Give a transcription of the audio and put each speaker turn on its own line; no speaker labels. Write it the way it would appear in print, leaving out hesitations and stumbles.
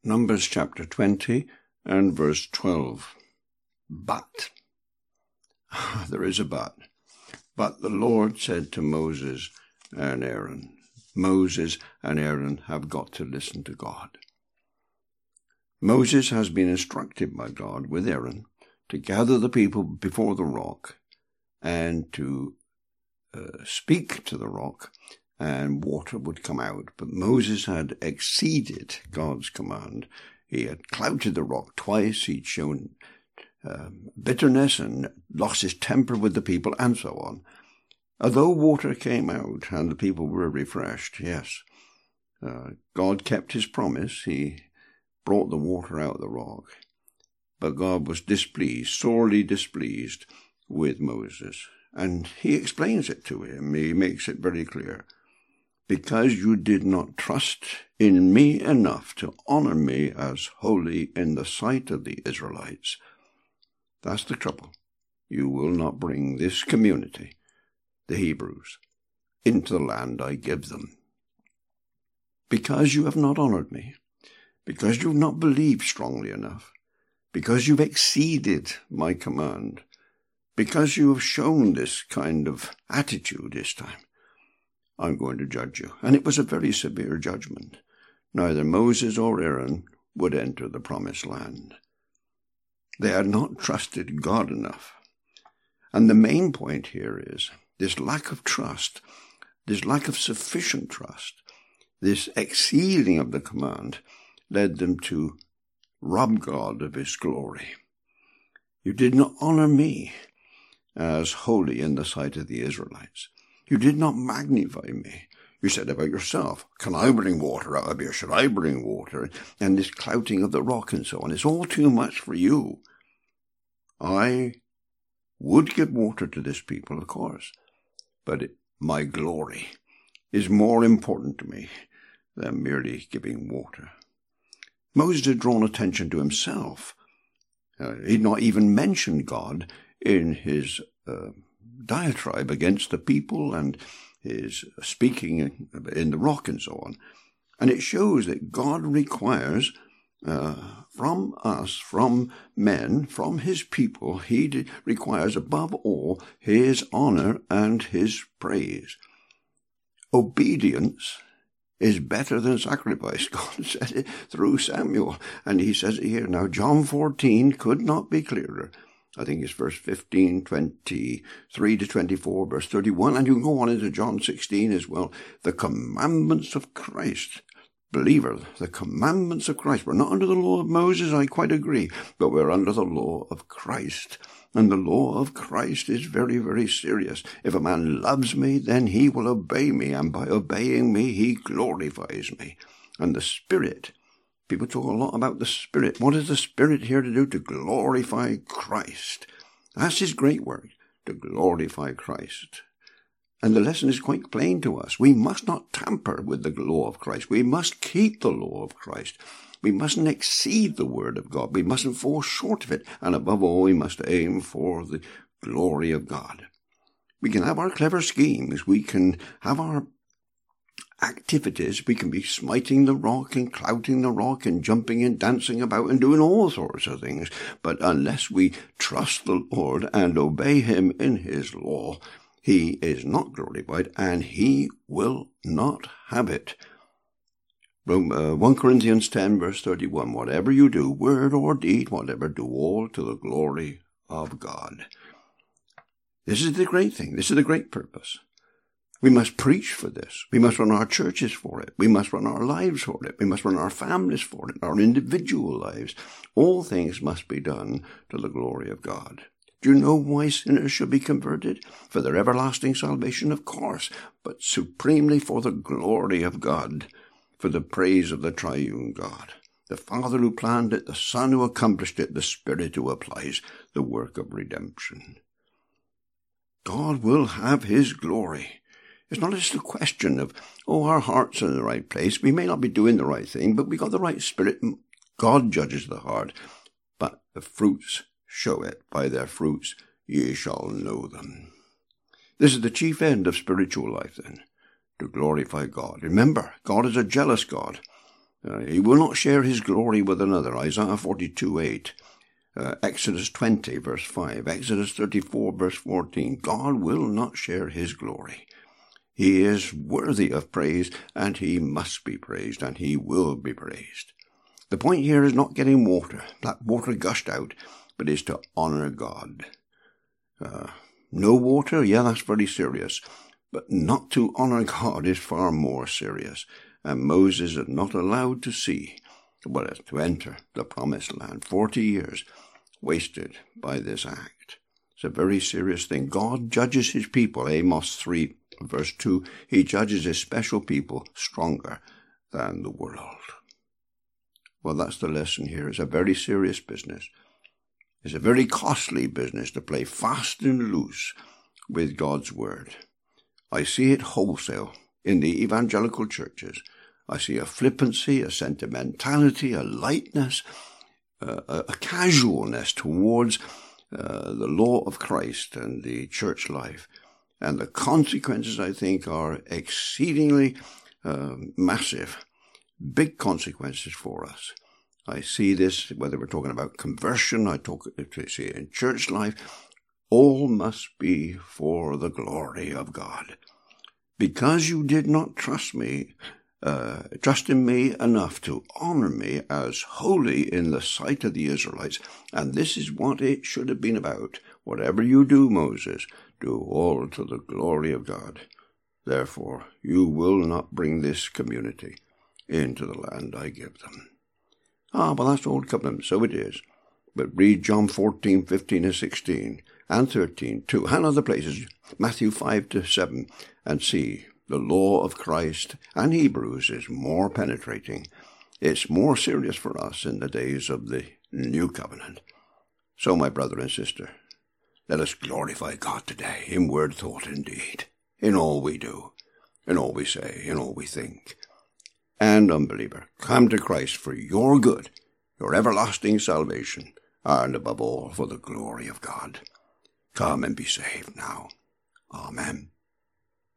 Numbers chapter 20 and verse 12. But, there is a but. But the Lord said to Moses and Aaron, Moses and Aaron have got to listen to God. Moses has been instructed by God with Aaron to gather the people before the rock and to speak to the rock, and water would come out. But Moses had exceeded God's command. He had clouted the rock twice. He'd shown bitterness and lost his temper with the people, and so on. Although water came out and the people were refreshed, yes, God kept his promise. He brought the water out of the rock. But God was displeased, sorely displeased with Moses. And he explains it to him. He makes it very clear. Because you did not trust in me enough to honor me as holy in the sight of the Israelites. That's the trouble. You will not bring this community, the Hebrews, into the land I give them. Because you have not honored me, because you have not believed strongly enough, because you've exceeded my command, because you have shown this kind of attitude this time, I'm going to judge you. And it was a very severe judgment. Neither Moses or Aaron would enter the promised land. They had not trusted God enough. And the main point here is this lack of trust, this lack of sufficient trust, this exceeding of the command led them to rob God of his glory. You did not honor me as holy in the sight of the Israelites. You did not magnify me. You said about yourself, can I bring water out of here? Should I bring water? And this clouting of the rock and so on. It's all too much for you. I would give water to this people, of course, but my glory is more important to me than merely giving water. Moses had drawn attention to himself. He'd not even mentioned God in his diatribe against the people and his speaking in the rock and so on. And it shows that God requires from us, from men, from his people, he requires above all his honor and his praise. Obedience is better than sacrifice. God said it through Samuel, and he says it here. Now, John 14 could not be clearer. I think it's verse 15, 23 to 24, verse 31, and you can go on into John 16 as well. The commandments of Christ. Believer, the commandments of Christ. We're not under the law of Moses, I quite agree, but we're under the law of Christ. And the law of Christ is very, very serious. If a man loves me, then he will obey me, and by obeying me, he glorifies me. And the Spirit, people talk a lot about the Spirit. What is the Spirit here to do? To glorify Christ. That's his great work, to glorify Christ. And the lesson is quite plain to us. We must not tamper with the law of Christ. We must keep the law of Christ. We mustn't exceed the word of God. We mustn't fall short of it. And above all, we must aim for the glory of God. We can have our clever schemes. We can have our activities. We can be smiting the rock and clouting the rock and jumping and dancing about and doing all sorts of things. But unless we trust the Lord and obey him in his law, he is not glorified, and he will not have it. 1 Corinthians 10, verse 31, whatever you do, word or deed, whatever, do all to the glory of God. This is the great thing. This is the great purpose. We must preach for this. We must run our churches for it. We must run our lives for it. We must run our families for it, our individual lives. All things must be done to the glory of God. Do you know why sinners should be converted? For their everlasting salvation, of course, but supremely for the glory of God, for the praise of the triune God. The Father who planned it, the Son who accomplished it, the Spirit who applies the work of redemption. God will have his glory. It's not just a question of, our hearts are in the right place. We may not be doing the right thing, but we got the right spirit. God judges the heart, but the fruits show it. By their fruits ye shall know them. This is the chief end of spiritual life then, to glorify God. Remember, God is a jealous God. He will not share his glory with another. Isaiah 42:8. Exodus 20, verse 5. Exodus 34, verse 14. God will not share his glory. He is worthy of praise, and he must be praised, and he will be praised. The point here is not getting water, that water gushed out, but is to honor God. No water, yeah, that's very serious. But not to honor God is far more serious. And Moses is not allowed to see, but to enter the promised land. 40 years wasted by this act. It's a very serious thing. God judges his people. Amos 3, verse 2, he judges his special people stronger than the world. Well, that's the lesson here. It's a very serious business. It's a very costly business to play fast and loose with God's word. I see it wholesale in the evangelical churches. I see a flippancy, a sentimentality, a lightness, a casualness towards the law of Christ and the church life. And the consequences, I think, are exceedingly massive, big consequences for us. I see this, whether we're talking about conversion, I see it in church life, all must be for the glory of God. Because you did not trust in me enough to honor me as holy in the sight of the Israelites, and this is what it should have been about. Whatever you do, Moses, do all to the glory of God. Therefore, you will not bring this community into the land I give them. Well, that's Old Covenant, so it is. But read John 14, 15 and 16, and 13, too, and other places, Matthew 5 to 7, and see the law of Christ and Hebrews is more penetrating. It's more serious for us in the days of the New Covenant. So, my brother and sister, let us glorify God today in word, thought, and deed, in all we do, in all we say, in all we think. And, unbeliever, come to Christ for your good, your everlasting salvation, and above all for the glory of God. Come and be saved now. Amen.